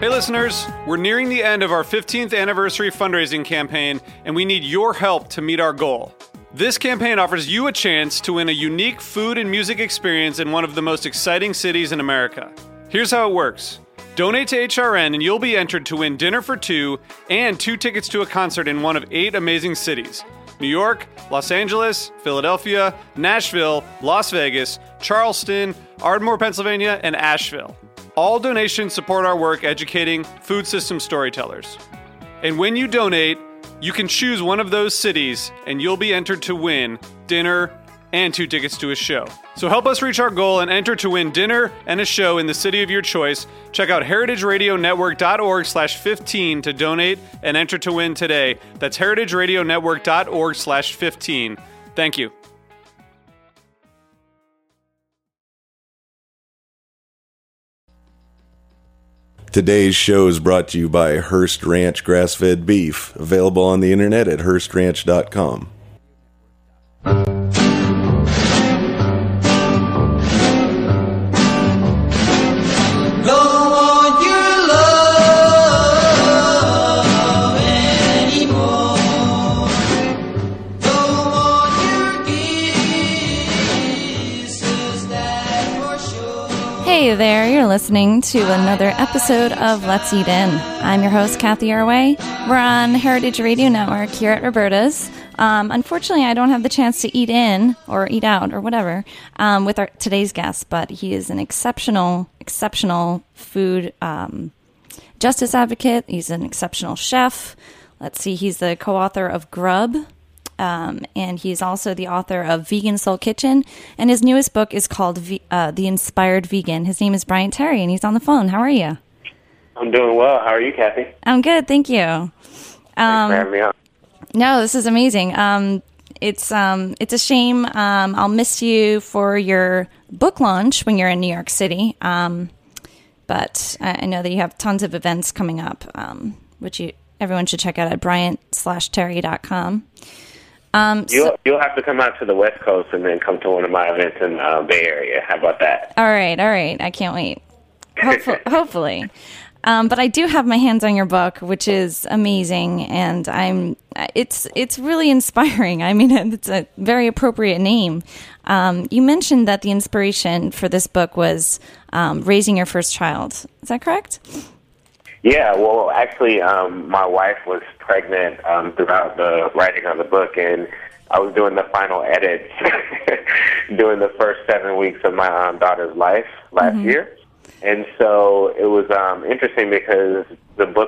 Hey listeners, we're nearing the end of our 15th anniversary fundraising campaign, and we need your help to meet our goal. This campaign offers you a chance to win a unique food and music experience in one of the most exciting cities in America. Here's how it works. Donate to HRN and you'll be entered to win dinner for two and 2 tickets to a concert in one of 8 amazing cities: New York, Los Angeles, Philadelphia, Nashville, Las Vegas, Charleston, Ardmore, Pennsylvania, and Asheville. All donations support our work educating food system storytellers. And when you donate, you can choose one of those cities and you'll be entered to win dinner and 2 tickets to a show. So help us reach our goal and enter to win dinner and a show in the city of your choice. Check out heritageradionetwork.org/15 to donate and enter to win today. That's heritageradionetwork.org/15. Thank you. Today's show is brought to you by Hearst Ranch Grass-Fed Beef, available on the internet at HearstRanch.com. Hey there, you're listening to another episode of Let's Eat In. I'm your host, Kathy Arway. We're on Heritage Radio Network here at Roberta's. Unfortunately, I don't have the chance to eat in or eat out or whatever with today's guest, but he is an exceptional food justice advocate. He's an exceptional chef. Let's see, he's the co-author of Grub. And he's also the author of Vegan Soul Kitchen, and his newest book is called The Inspired Vegan. His name is Bryant Terry, and he's on the phone. How are you? I'm doing well. How are you, Kathy? I'm good, thank you. Thanks for having me on. No, this is amazing. It's a shame. I'll miss you for your book launch when you're in New York City. But I know that you have tons of events coming up, which everyone should check out at Bryant/Terry.com. You'll have to come out to the West Coast and then come to one of my events in Bay Area. How about that? All right. I can't wait. Hopefully. But I do have my hands on your book, which is amazing, and it's really inspiring. I mean, it's a very appropriate name. You mentioned that the inspiration for this book was raising your first child. Is that correct? Yeah, well, actually, my wife was pregnant throughout the writing of the book, and I was doing the final edits during the first 7 weeks of my daughter's life last year. And so it was interesting because the book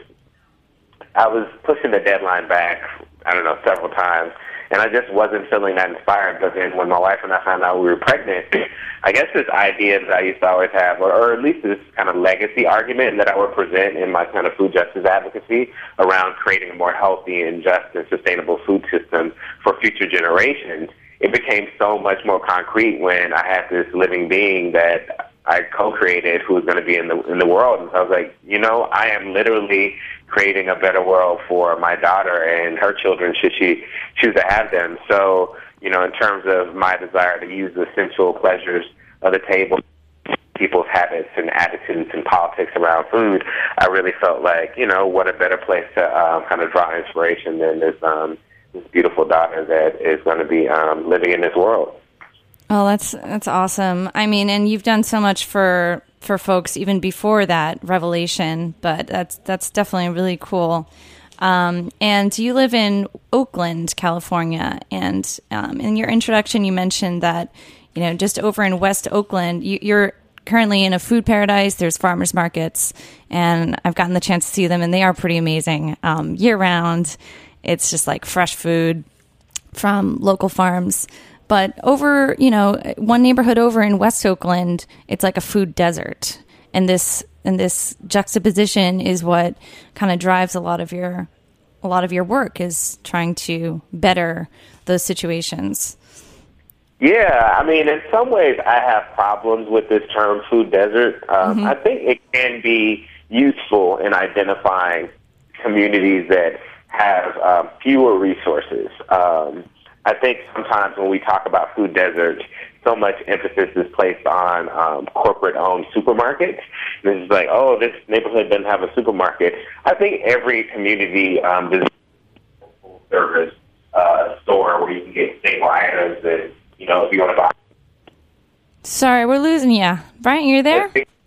I was pushing the deadline back, several times, and I just wasn't feeling that inspired. But then when my wife and I found out we were pregnant, I guess this idea that I used to always have, or at least this kind of legacy argument that I would present in my kind of food justice advocacy around creating a more healthy and just and sustainable food system for future generations, it became so much more concrete when I had this living being that I co-created who was going to be in the world. And so I was like, I am literally creating a better world for my daughter and her children should she choose to have them. So, in terms of my desire to use the sensual pleasures of the table, people's habits and attitudes and politics around food, I really felt like, what a better place to kind of draw inspiration than this beautiful daughter that is going to be living in this world. Oh, that's awesome. I mean, and you've done so much for folks even before that revelation, but that's definitely really cool. And you live in Oakland, California, and in your introduction, you mentioned that, just over in West Oakland, you're currently in a food paradise. There's farmers markets, and I've gotten the chance to see them, and they are pretty amazing year round. It's just like fresh food from local farms. But over, one neighborhood over in West Oakland, it's like a food desert. And this juxtaposition is what kind of drives a lot of your work, is trying to better those situations. Yeah, I mean, in some ways I have problems with this term food desert. I think it can be useful in identifying communities that have fewer resources. I think sometimes when we talk about food deserts, so much emphasis is placed on corporate-owned supermarkets. And it's like, oh, this neighborhood doesn't have a supermarket. I think every community deserves a full-service store where you can get staple items that, you know, if you want to buy. Sorry, we're losing you. Brian, you're there?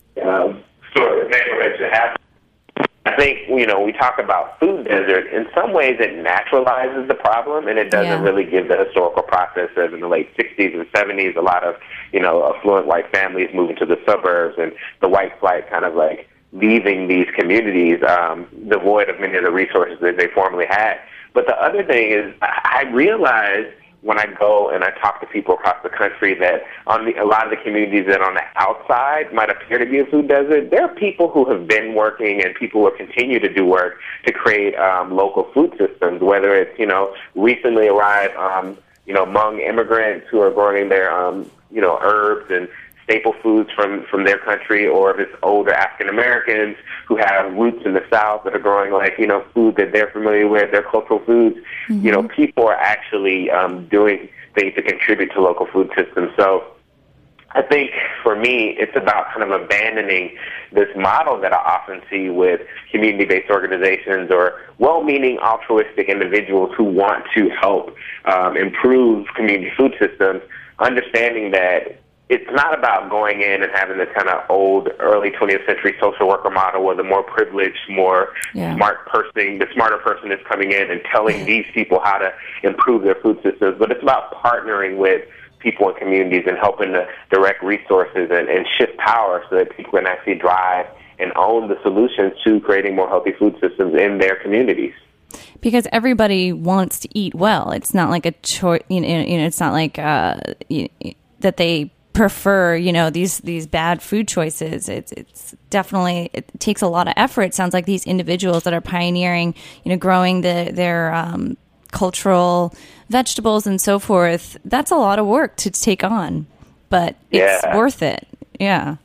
Store neighborhoods should have. I think, you know, we talk about food desert. In some ways, it naturalizes the problem, and it doesn't really give the historical process of in the late 60s and 70s, a lot of, you know, affluent white families moving to the suburbs and the white flight kind of like leaving these communities devoid of many of the resources that they formerly had. But the other thing is I realize when I go and I talk to people across the country that a lot of the communities that on the outside might appear to be a food desert, there are people who have been working and people who continue to do work to create local food systems, whether it's, you know, recently arrived, you know, Hmong immigrants who are growing their, you know, herbs and staple foods from their country, or if it's older African Americans who have roots in the South that are growing, like, you know, food that they're familiar with, their cultural foods. You know, people are actually doing things to contribute to local food systems. So I think for me, it's about kind of abandoning this model that I often see with community-based organizations or well-meaning altruistic individuals who want to help improve community food systems, understanding that it's not about going in and having this kind of old, early 20th century social worker model where the more privileged, more smart person, the smarter person is coming in and telling these people how to improve their food systems. But it's about partnering with people in communities and helping to direct resources and shift power so that people can actually drive and own the solutions to creating more healthy food systems in their communities. Because everybody wants to eat well. It's not like a choice, you know, it's not like that they prefer, you know, these bad food choices. It's definitely, it takes a lot of effort. It sounds like these individuals that are pioneering, you know, growing their cultural vegetables and so forth, that's a lot of work to take on, but it's worth it. Yeah.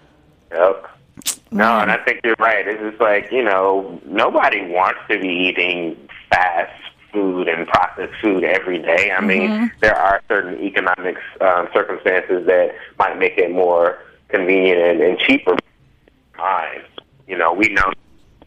Yep. No, and I think you're right. It's just like, you know, nobody wants to be eating fast food and processed food every day. I mean, there are certain economic circumstances that might make it more convenient and cheaper. You know, we know,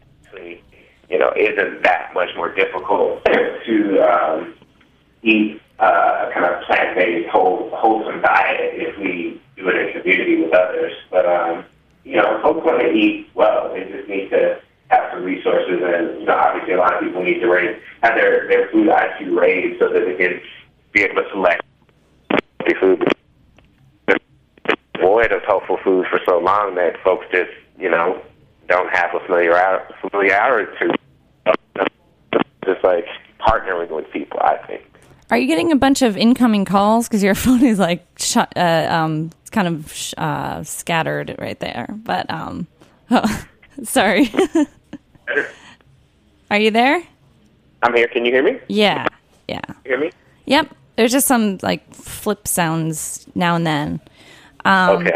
you know, isn't that much more difficult to eat kind of plant-based, wholesome diet if we do it in community with others. But, you know, folks want to eat well. They just need to have some resources, and, you know, obviously a lot of people need to have their food IQ raised so that they can be able to select the food. Void of helpful food for so long that folks just, you know, don't have a familiarity to just like partnering with people, I think. Are you getting a bunch of incoming calls? Because your phone is like it's kind of scattered right there. But sorry. Are you there? I'm here. Can you hear me? Yeah. You hear me? Yep. There's just some like flip sounds now and then. Okay.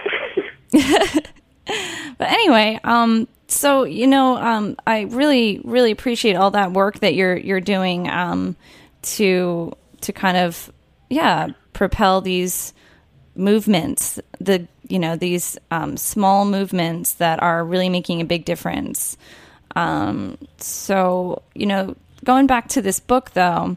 But anyway, so, you know, I really, really appreciate all that work that you're doing to kind of, propel these movements, these small movements that are really making a big difference. So, you know, going back to this book, though,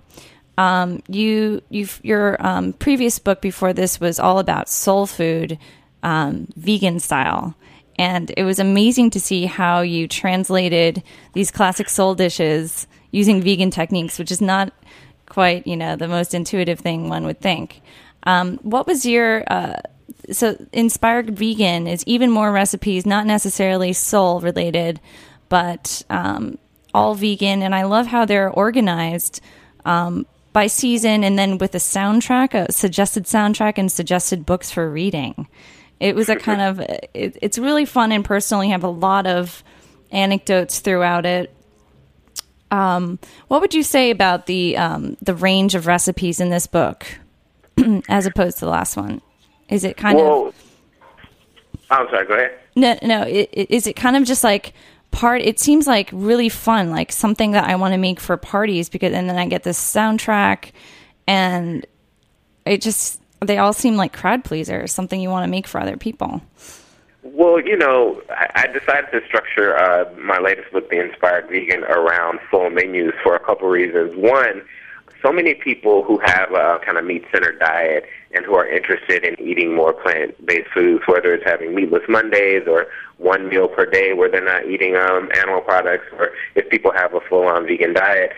your previous book before this was all about soul food, vegan style. And it was amazing to see how you translated these classic soul dishes using vegan techniques, which is not quite, you know, the most intuitive thing one would think. What was your... So Inspired Vegan is even more recipes, not necessarily soul related, but all vegan. And I love how they're organized by season and then with a soundtrack, a suggested soundtrack and suggested books for reading. It was a kind of, it's really fun and personal. You have a lot of anecdotes throughout it. What would you say about the range of recipes in this book as opposed to the last one? Is it kind of... I'm sorry, go ahead. No. Is it kind of just like it seems like really fun, like something that I want to make for parties and then I get this soundtrack and it just, they all seem like crowd pleasers, something you want to make for other people. Well, I decided to structure my latest book, The Inspired Vegan, around full menus for a couple reasons. One, so many people who have a kind of meat-centered diet and who are interested in eating more plant-based foods, whether it's having meatless Mondays or one meal per day where they're not eating animal products, or if people have a full-on vegan diet,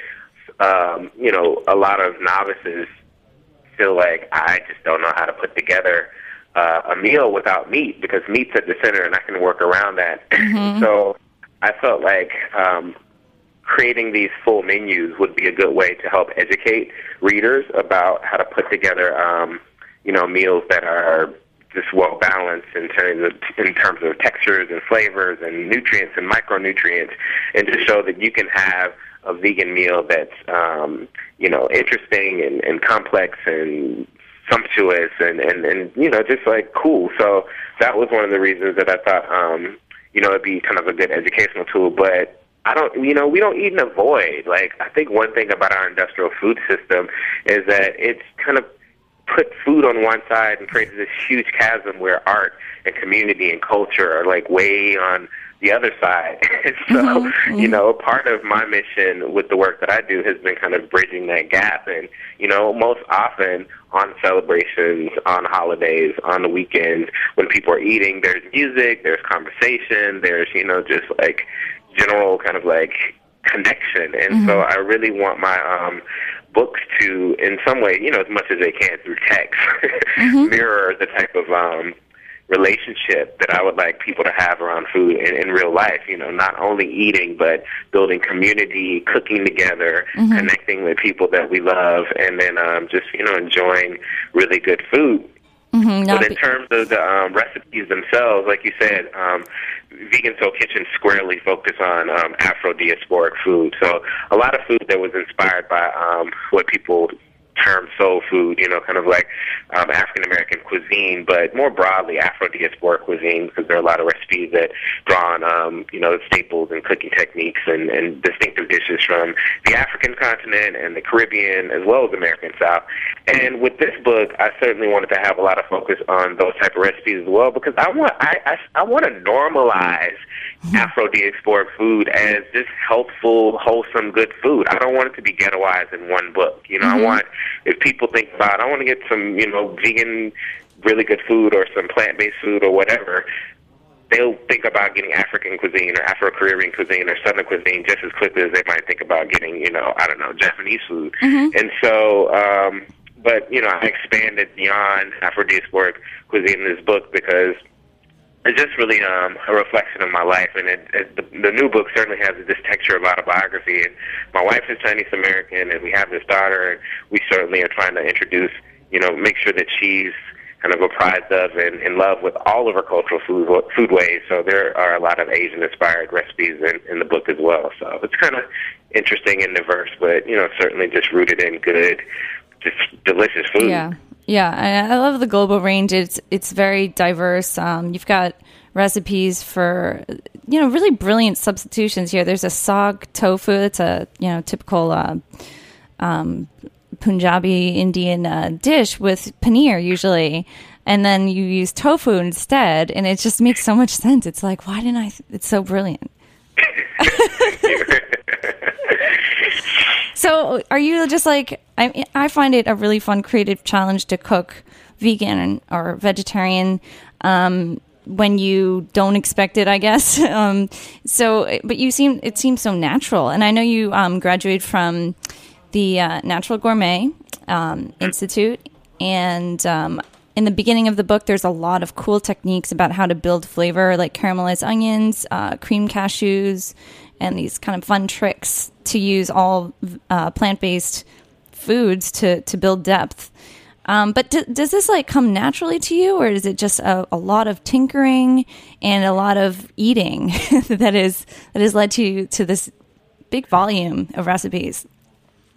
a lot of novices feel like, I just don't know how to put together a meal without meat, because meat's at the center and I can work around that. Mm-hmm. So I felt like creating these full menus would be a good way to help educate readers about how to put together, meals that are just well balanced in terms of textures and flavors and nutrients and micronutrients, and to show that you can have a vegan meal that's interesting and complex and sumptuous and just like cool. So that was one of the reasons that I thought it'd be kind of a good educational tool. But we don't eat in a void. Like, I think one thing about our industrial food system is that it's kind of put food on one side and created this huge chasm where art and community and culture are like way on the other side. And so, part of my mission with the work that I do has been kind of bridging that gap. And, most often on celebrations, on holidays, on the weekends, when people are eating, there's music, there's conversation, there's, just like general kind of like connection. And so I really want my books to, in some way, as much as they can through text, mirror the type of relationship that I would like people to have around food in real life, not only eating, but building community, cooking together, connecting with people that we love, and then just, enjoying really good food. But in terms of the recipes themselves, like you said, Vegan Soul Kitchen squarely focus on Afro-diasporic food. So a lot of food that was inspired by what people term soul food, kind of like African-American cuisine, but more broadly Afro-diasporic cuisine, because there are a lot of recipes that draw on, staples and cooking techniques and distinctive dishes from the African continent and the Caribbean, as well as the American South. And with this book, I certainly wanted to have a lot of focus on those type of recipes as well, because I want to normalize Afro-diasporic food as just healthful, wholesome, good food. I don't want it to be ghettoized in one book. I want, if people think about, I want to get some, vegan, really good food or some plant-based food or whatever, they'll think about getting African cuisine or Afro-Caribbean cuisine or Southern cuisine just as quickly as they might think about getting, Japanese food. And so, but, I expanded beyond Afro-diasporic cuisine in this book because it's just really a reflection of my life, and the new book certainly has this texture of autobiography. And my wife is Chinese American, and we have this daughter, and we certainly are trying to introduce, make sure that she's kind of apprised of and in love with all of our cultural food ways. So there are a lot of Asian-inspired recipes in the book as well. So it's kind of interesting and diverse, but certainly just rooted in good, just delicious food. Yeah, I love the global range. It's very diverse. You've got recipes for, really brilliant substitutions here. There's a sag tofu. It's a, typical Punjabi Indian dish with paneer usually. And then you use tofu instead, and it just makes so much sense. It's like, why didn't I? It's so brilliant. So are you just like, I find it a really fun creative challenge to cook vegan or vegetarian when you don't expect it, I guess. But it seems so natural. And I know you graduated from the Natural Gourmet Institute. And in the beginning of the book, there's a lot of cool techniques about how to build flavor, like caramelized onions, cream cashews, and these kind of fun tricks to use all plant-based foods to build depth. But does this come naturally to you, or is it just a lot of tinkering and a lot of eating that has led to this big volume of recipes?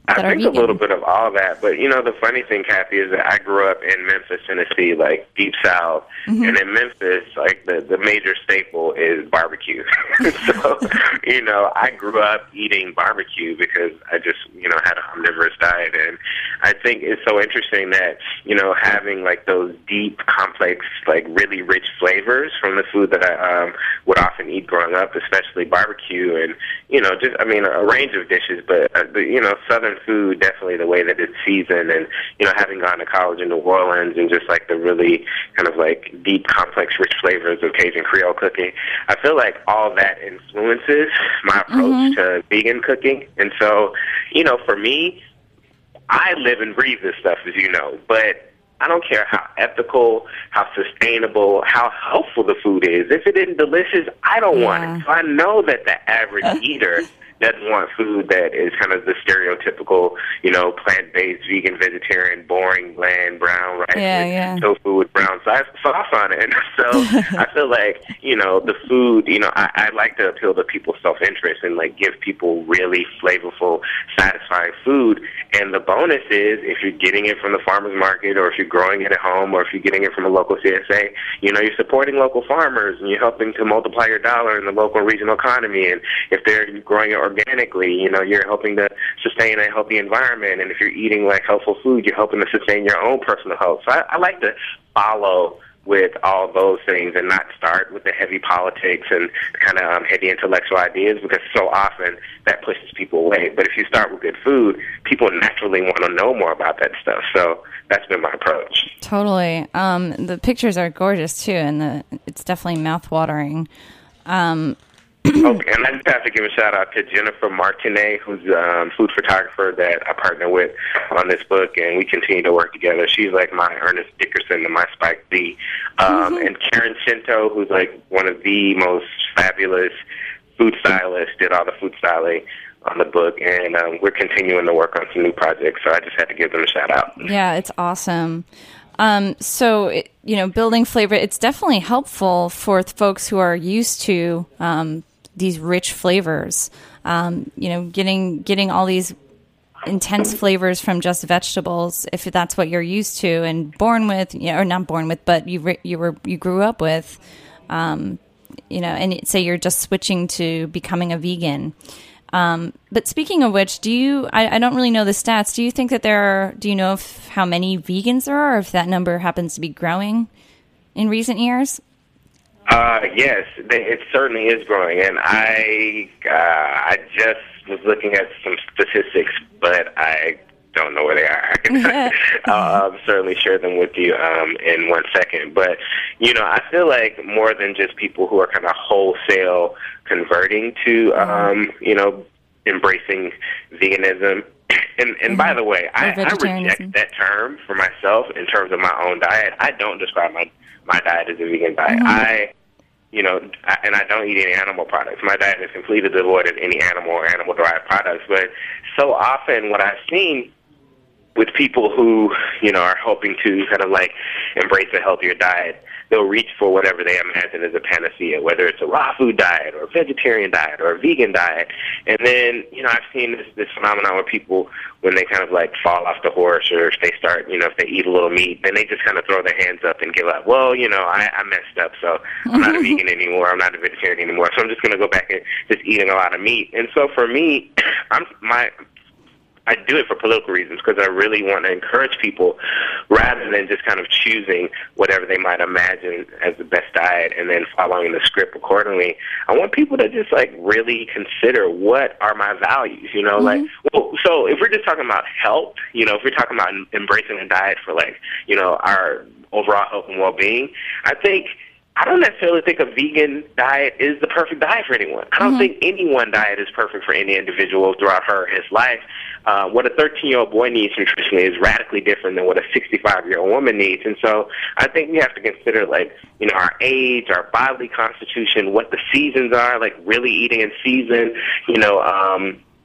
that are vegan? I think a little bit of all that, but the funny thing, Kathy, is that I grew up in Memphis, Tennessee, like deep south, and in Memphis, like the major staple is barbecue. So, I grew up eating barbecue because I just, had an omnivorous diet, and I think it's so interesting that, having like those deep, complex, like really rich flavors from the food that I would often eat growing up, especially barbecue, and a range of dishes, but Southern food, definitely the way that it's seasoned, and having gone to college in New Orleans, and just like the really kind of like deep, complex, rich flavors of Cajun Creole cooking, I feel like all that influences my approach to vegan cooking. And so, for me, I live and breathe this stuff, as you know, but I don't care how ethical, how sustainable, how helpful the food is. If it isn't delicious, I don't want it. So I know that the average eater doesn't want food that is kind of the stereotypical, plant-based, vegan, vegetarian, boring, bland, brown rice, tofu with brown sauce on it. And so I feel like, the food, I like to appeal to people's self-interest and, like, give people really flavorful, satisfying food. And the bonus is, if you're getting it from the farmer's market, or if you're growing it at home, or if you're getting it from a local CSA, you're supporting local farmers, and you're helping to multiply your dollar in the local and regional economy. And if they're growing it organically, you're helping to sustain a healthy environment. And if you're eating like healthful food, you're helping to sustain your own personal health. So I like to follow with all those things and not start with the heavy politics and kind of heady intellectual ideas, because so often that pushes people away. But if you start with good food, people naturally want to know more about that stuff. So that's been my approach. Totally. The pictures are gorgeous too, and it's definitely mouth-watering. Okay, and I just have to give a shout-out to Jennifer Martinet, who's a food photographer that I partner with on this book, and we continue to work together. She's like my Ernest Dickerson and my Spike Lee. And Karen Shinto, who's like one of the most fabulous food stylists, did all the food styling on the book, and we're continuing to work on some new projects, so I just had to give them a shout-out. Yeah, it's awesome. So, building flavor, it's definitely helpful for folks who are used to these rich flavors, getting all these intense flavors from just vegetables, if that's what you're used to and born with, or not born with, but you grew up with, and say you're just switching to becoming a vegan. But speaking of which, I don't really know the stats. Do you think that do you know how many vegans there are, or if that number happens to be growing in recent years? Yes, it certainly is growing, and I just was looking at some statistics, but I don't know where they are. I can I'll certainly share them with you in 1 second. But, I feel like more than just people who are kind of wholesale converting to, embracing veganism. And by the way, I reject that term for myself in terms of my own diet. I don't describe my diet as a vegan diet. And I don't eat any animal products. My diet is completely devoid of any animal or animal-derived products. But so often what I've seen with people who, are hoping to kind of like embrace a healthier diet, they'll reach for whatever they imagine is a panacea, whether it's a raw food diet or a vegetarian diet or a vegan diet. And then, I've seen this phenomenon where people, when they kind of like fall off the horse, or if they start, if they eat a little meat, then they just kind of throw their hands up and give up. Well, I messed up, so I'm not a vegan anymore. I'm not a vegetarian anymore. So I'm just going to go back and just eating a lot of meat. And so for me, I do it for political reasons, because I really want to encourage people, rather than just kind of choosing whatever they might imagine as the best diet and then following the script accordingly. I want people to just like really consider, what are my values, so if we're just talking about health, if we're talking about embracing a diet for like, our overall health and well-being, I don't necessarily think a vegan diet is the perfect diet for anyone. I don't think any one diet is perfect for any individual throughout her or his life. What a 13-year-old boy needs nutritionally is radically different than what a 65-year-old woman needs. And so I think we have to consider, like, our age, our bodily constitution, what the seasons are, like really eating in season,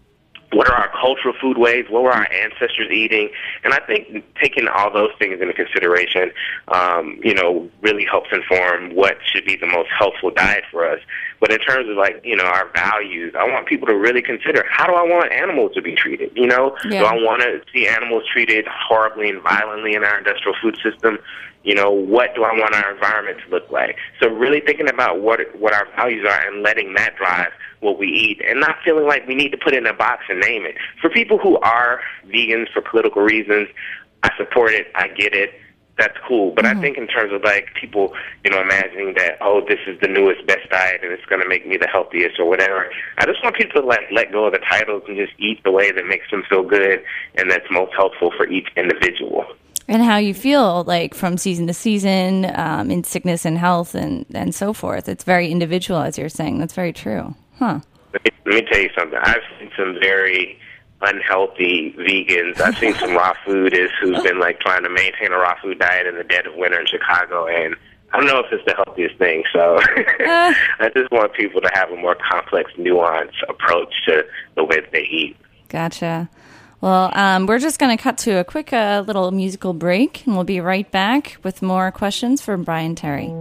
what are our cultural food ways? What were our ancestors eating? And I think taking all those things into consideration, really helps inform what should be the most healthful diet for us. But in terms of our values, I want people to really consider, how do I want animals to be treated? Do I want to see animals treated horribly and violently in our industrial food system? What do I want our environment to look like? So really thinking about what our values are and letting that drive what we eat, and not feeling like we need to put it in a box and name it. For people who are vegans for political reasons, I support it, I get it, that's cool. But I think in terms of people, imagining that, this is the newest best diet and it's going to make me the healthiest or whatever, I just want people to let go of the titles and just eat the way that makes them feel good and that's most helpful for each individual. And how you feel from season to season, in sickness and health and so forth. It's very individual, as you're saying. That's very true. Huh. Let me tell you something. I've seen some very unhealthy vegans. I've seen some raw foodists who's been trying to maintain a raw food diet in the dead of winter in Chicago, and I don't know if it's the healthiest thing. So I just want people to have a more complex, nuanced approach to the way that they eat. Gotcha. Well, we're just going to cut to a quick little musical break, and we'll be right back with more questions from Brian Terry.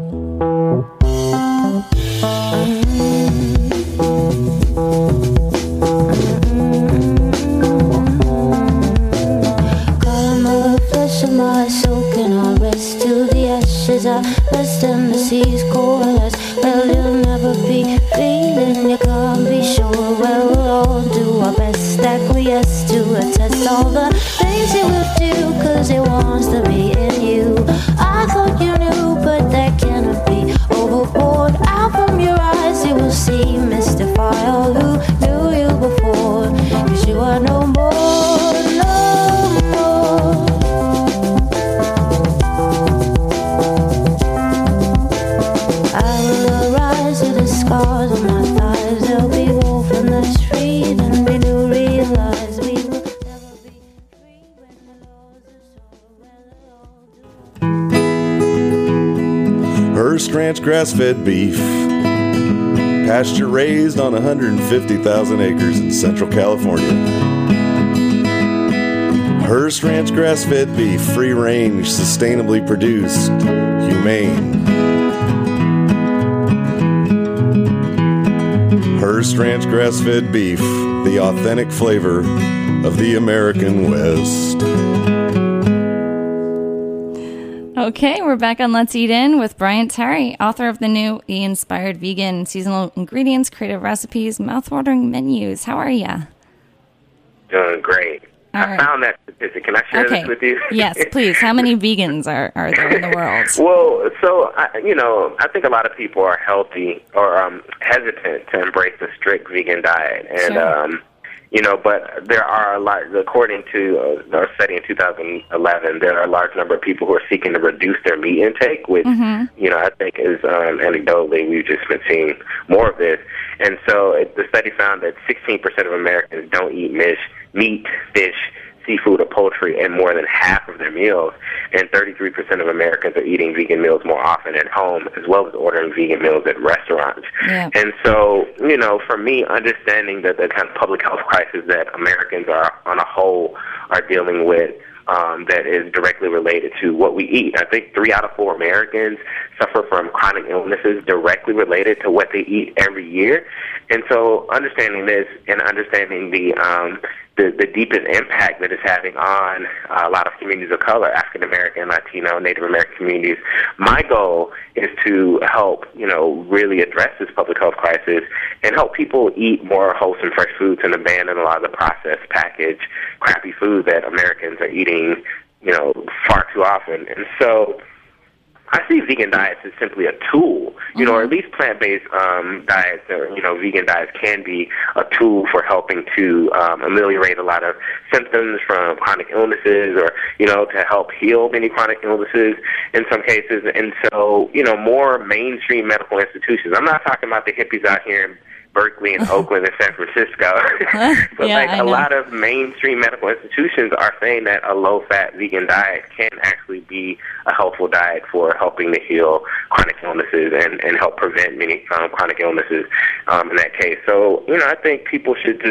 My soaking our rest till the ashes are rest and the seas coalesce. Well, you'll never be feeling, you can't be sure. Well, we'll all do our best, acquiesce to a test all the things it will do, cause it wants to be in you. I thought you knew, but that cannot be. Overboard, out from your eyes you will see, mystify all who knew you before, cause you are no more, no more. Scars on my thighs, there'll be wolf and that's free. Then we do realize we will never be free when the laws are so Hearst Ranch grass-fed beef, pasture raised on 150,000 acres in Central California. Hearst Ranch grass-fed beef, free range, sustainably produced, humane. Hearst Ranch grass-fed beef, the authentic flavor of the American West. Okay, we're back on Let's Eat In with Brian Terry, author of the new The Inspired Vegan, seasonal ingredients, creative recipes, mouthwatering menus. How are you? Doing great. I found that statistic. Can I share this with you? Yes, please. How many vegans are there in the world? Well, so, I think a lot of people are healthy or hesitant to embrace a strict vegan diet. And, sure. But there are a lot, according to our study in 2011, there are a large number of people who are seeking to reduce their meat intake, which, I think is anecdotally, we've just been seeing more of this. And so the study found that 16% of Americans don't eat meat, fish, seafood, or poultry in more than half of their meals, and 33% of Americans are eating vegan meals more often at home, as well as ordering vegan meals at restaurants. Yeah. And so, for me, understanding that the kind of public health crisis that Americans are, on a whole, are dealing with, that is directly related to what we eat. I think 3 out of 4 Americans suffer from chronic illnesses directly related to what they eat every year. And so understanding this and understanding the deepest impact that it's having on a lot of communities of color, African American, Latino, Native American communities, my goal is to help, really address this public health crisis and help people eat more wholesome, fresh foods and abandon a lot of the processed, packaged, crappy food that Americans are eating, far too often. And so I see vegan diets as simply a tool, or at least plant-based diets or, vegan diets can be a tool for helping to ameliorate a lot of symptoms from chronic illnesses or, to help heal many chronic illnesses in some cases. And so, more mainstream medical institutions. I'm not talking about the hippies out here in Berkeley and Oakland and San Francisco. But a lot of mainstream medical institutions are saying that a low-fat vegan diet can actually be a helpful diet for helping to heal chronic illnesses and help prevent many chronic illnesses in that case. So, I think people should just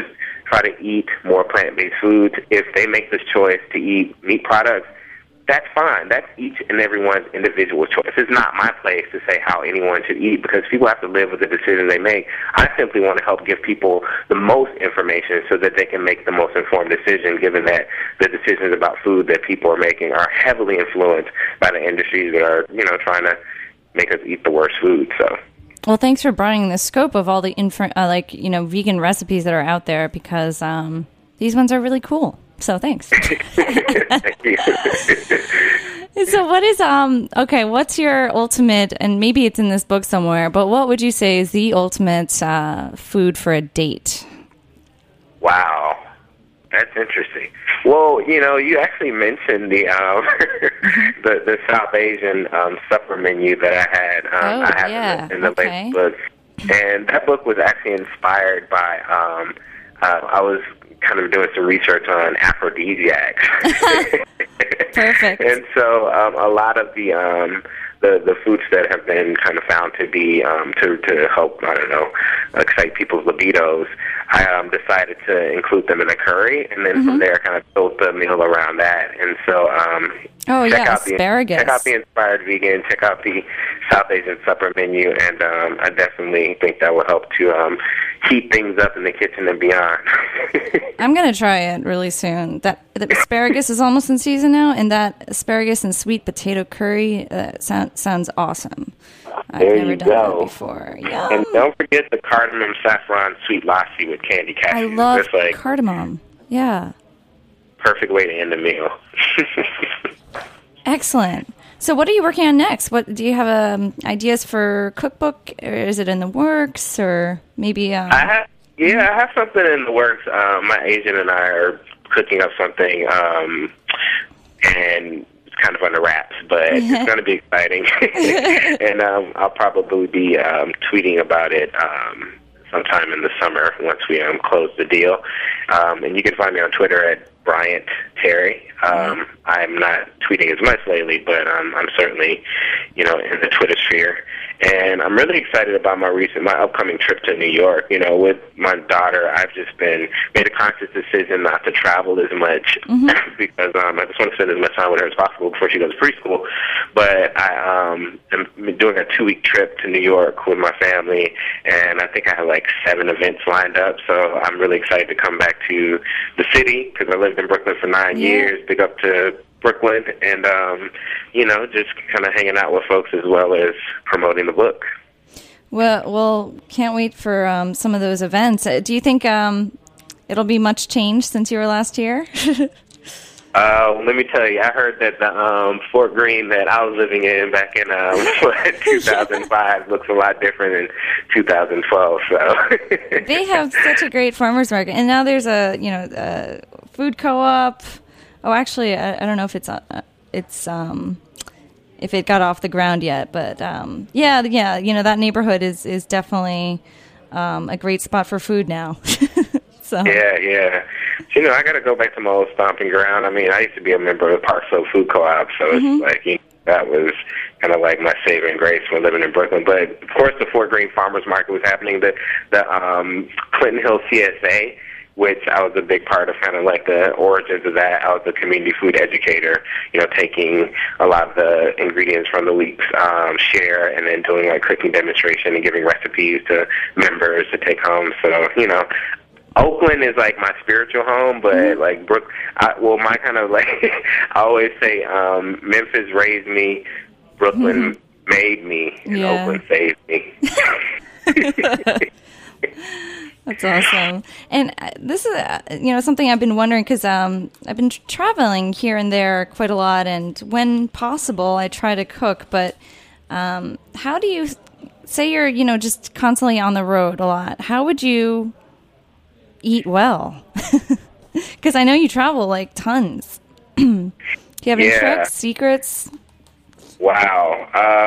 try to eat more plant-based foods. If they make this choice to eat meat products, that's fine. That's each and everyone's individual choice. It's not my place to say how anyone should eat because people have to live with the decisions they make. I simply want to help give people the most information so that they can make the most informed decision, given that the decisions about food that people are making are heavily influenced by the industries that are, trying to make us eat the worst food. So. Well, thanks for broadening the scope of all the vegan recipes that are out there because these ones are really cool. So thanks. Thank you. So what is what's your ultimate, and maybe it's in this book somewhere, but what would you say is the ultimate food for a date? Wow. That's interesting. Well, you actually mentioned the the South Asian supper menu that I had. I have in the latest book, and that book was actually inspired by. I was kind of doing some research on aphrodisiacs. Perfect. And so a lot of the foods that have been kind of found to be to help, excite people's libidos, I decided to include them in a curry, and then from there kind of built the meal around that. And so check out asparagus. Check out the Inspired Vegan, check out the South Asian supper menu, and I definitely think that will help to heat things up in the kitchen and beyond. I'm going to try it really soon. That the asparagus is almost in season now, and that asparagus and sweet potato curry sounds awesome. I've never done that before. Yum. And don't forget the cardamom saffron sweet lassi with candy cashews. I love cardamom. Yeah. Perfect way to end the meal. Excellent. So what are you working on next? What do you have ideas for cookbook, or is it in the works, or maybe? I have something in the works. My agent and I are cooking up something, and it's kind of under wraps, but it's going to be exciting. And I'll probably be tweeting about it sometime in the summer once we close the deal. And you can find me on Twitter at Bryant Terry. I'm not tweeting as much lately, but I'm certainly, in the Twitter sphere. And I'm really excited about my upcoming trip to New York. With my daughter, I've just made a conscious decision not to travel as much because I just want to spend as much time with her as possible before she goes to preschool. But I am doing a 2-week trip to New York with my family, and I think I have 7 events lined up. So I'm really excited to come back to the city because I lived in Brooklyn for 9 years, big up to Brooklyn, and just kind of hanging out with folks as well as promoting the book. Well, can't wait for some of those events. Do you think it'll be much change since you were last here? Let me tell you, I heard that the Fort Greene that I was living in back in 2005 looks a lot different in 2012. So they have such a great farmers market, and now there's a food co-op. Oh, actually, I don't know if if it got off the ground yet, but that neighborhood is definitely a great spot for food now. So yeah. I got to go back to my old stomping ground. I mean, I used to be a member of the Park Slope Food Co-op, so it's that was kind of like my saving grace when living in Brooklyn. But of course, the Fort Greene Farmers Market was happening. The Clinton Hill CSA, which I was a big part of, kind of like the origins of that. I was a community food educator, taking a lot of the ingredients from the week's share and then doing cooking demonstration and giving recipes to members to take home. So, Oakland is my spiritual home, but my kind of I always say Memphis raised me, Brooklyn made me, and Oakland saved me. That's awesome. And this is, something I've been wondering because I've been traveling here and there quite a lot, and when possible, I try to cook. But how do you say you're, just constantly on the road a lot? How would you eat well? Because I know you travel tons. Do you have any tricks, secrets? Wow.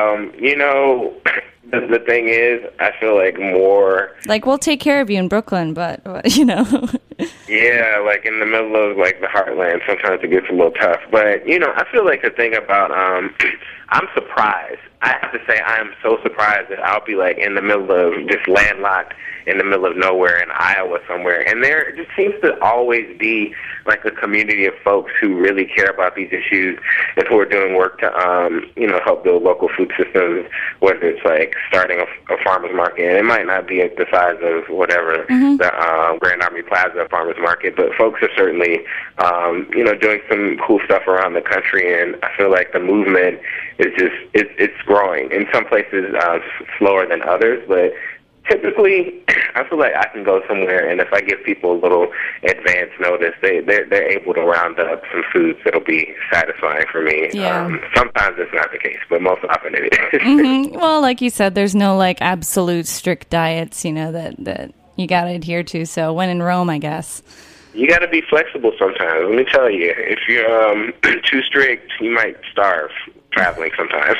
The thing is, I feel more... we'll take care of you in Brooklyn, but, Yeah, like in the middle of like the heartland, sometimes it gets a little tough. But, you know, I feel like the thing about, I'm surprised. I have to say I am so surprised that I'll be like in the middle of just landlocked in the middle of nowhere in Iowa somewhere. And there just seems to always be like a community of folks who really care about these issues and who are doing work to, you know, help build local food systems, whether it's like starting a farmer's market. And it might not be at the size of whatever, the Grand Army Plaza farmer's market, but folks are certainly, you know, doing some cool stuff around the country. And I feel like the movement is just, it's growing. In some places slower than others, but typically, I feel like I can go somewhere, and if I give people a little advance notice, they're able to round up some foods that'll be satisfying for me. Yeah. Sometimes it's not the case, but most often it is. Well, like you said, there's no like absolute strict diets, you know, that you got to adhere to. So when in Rome, I guess. You got to be flexible sometimes. Let me tell you, if you're too strict, you might starve traveling sometimes.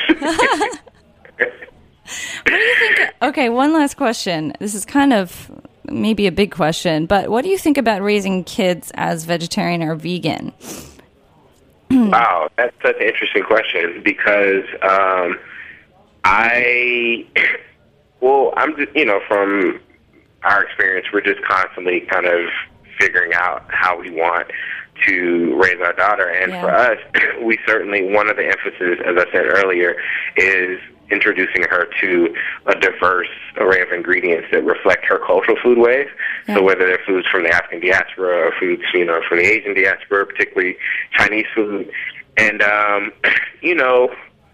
What do you think? Okay, one last question. This is kind of maybe a big question, but what do you think about raising kids as vegetarian or vegan? Wow, that's such an interesting question because I'm just, you know, from our experience, we're just constantly kind of figuring out how we want to raise our daughter. And for us, we certainly, one of the emphasis, as I said earlier, is introducing her to a diverse array of ingredients that reflect her cultural foodways. Yeah. So whether they're foods from the African diaspora or foods, you know, from the Asian diaspora, particularly Chinese food. And, you know,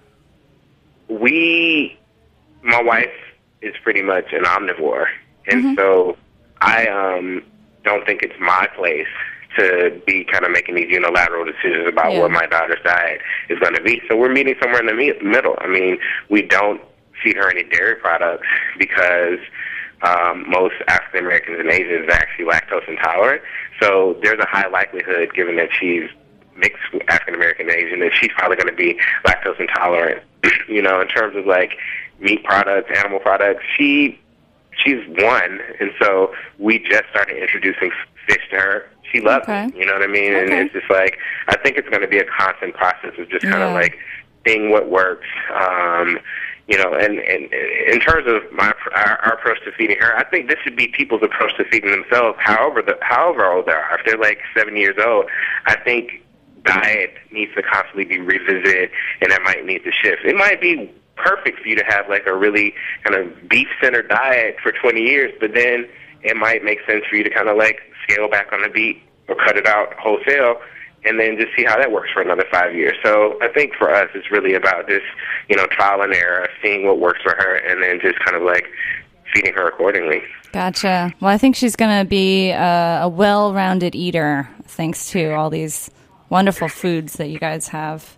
my wife is pretty much an omnivore. And so I don't think it's my place to be kind of making these unilateral decisions about what my daughter's diet is going to be. So we're meeting somewhere in the middle. I mean, we don't feed her any dairy products because most African Americans and Asians are actually lactose intolerant. So there's a high likelihood, given that she's mixed African American and Asian, that she's probably going to be lactose intolerant. You know, in terms of like meat products, animal products, she's one, and so we just started introducing fish to her. She loves it, you know what I mean? And it's just like, I think it's going to be a constant process of just kind of like seeing what works. You know, and in terms of our approach to feeding her, I think this should be people's approach to feeding themselves, however old they are. If they're like 7 years old, I think diet needs to constantly be revisited, and that might need to shift. It might be perfect for you to have like a really kind of beef-centered diet for 20 years, but then it might make sense for you to kind of like scale back on the beef or cut it out wholesale and then just see how that works for another 5 years. So I think for us, it's really about just, you know, trial and error, seeing what works for her, and then just kind of like feeding her accordingly. Gotcha. Well, I think she's going to be a well-rounded eater thanks to all these wonderful foods that you guys have.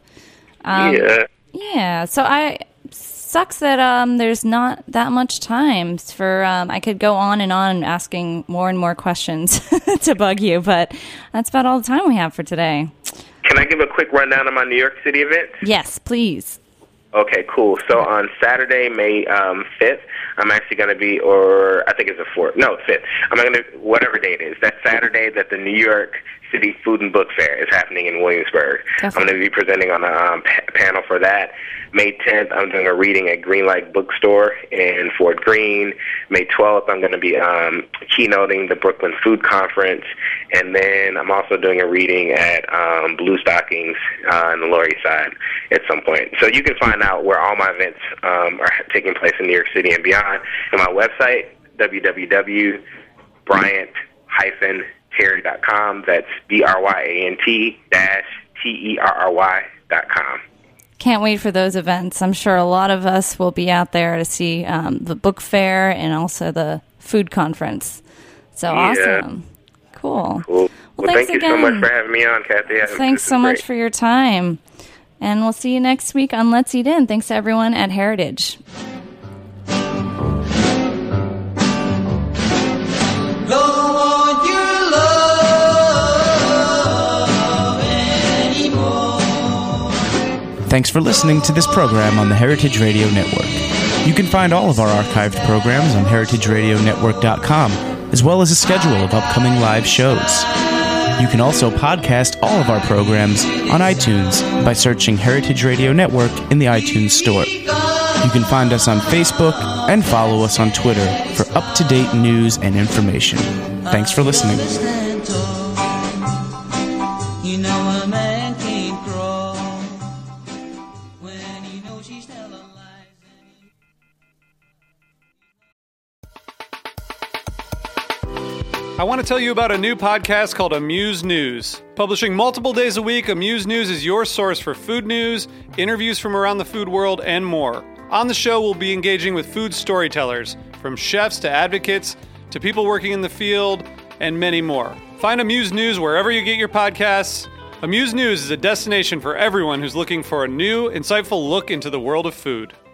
Yeah. So sucks that there's not that much time for I could go on and on asking more and more questions to bug you, but that's about all the time we have for today. Can I give a quick rundown of my New York City event? Yes, please. Okay, cool. So on Saturday, May 5th, I'm actually going to be, or I think it's the 4th. No, 5th. I'm going to, whatever day it is, that Saturday that the New York City Food and Book Fair is happening in Williamsburg. Definitely. I'm going to be presenting on a panel for that. May 10th, I'm doing a reading at Greenlight Bookstore in Fort Greene. May 12th, I'm going to be keynoting the Brooklyn Food Conference. And then I'm also doing a reading at Blue Stockings on the Lower East Side at some point. So you can find out where all my events are taking place in New York City and beyond on my website, www.bryant-terry.com. That's BRYANT-TERRY.com. Can't wait for those events. I'm sure a lot of us will be out there to see the book fair and also the food conference. So awesome. Cool. Well, thank you so much for having me on, Kathy. Thanks so much for your time. And we'll see you next week on Let's Eat In. Thanks to everyone at Heritage. Thanks for listening to this program on the Heritage Radio Network. You can find all of our archived programs on heritageradionetwork.com as well as a schedule of upcoming live shows. You can also podcast all of our programs on iTunes by searching Heritage Radio Network in the iTunes Store. You can find us on Facebook and follow us on Twitter for up-to-date news and information. Thanks for listening. You know a man can't crawl when he knows she's still alive. I want to tell you about a new podcast called Amuse News. Publishing multiple days a week, Amuse News is your source for food news, interviews from around the food world, and more. On the show, we'll be engaging with food storytellers, from chefs to advocates to people working in the field, and many more. Find Amuse News wherever you get your podcasts. Amuse News is a destination for everyone who's looking for a new, insightful look into the world of food.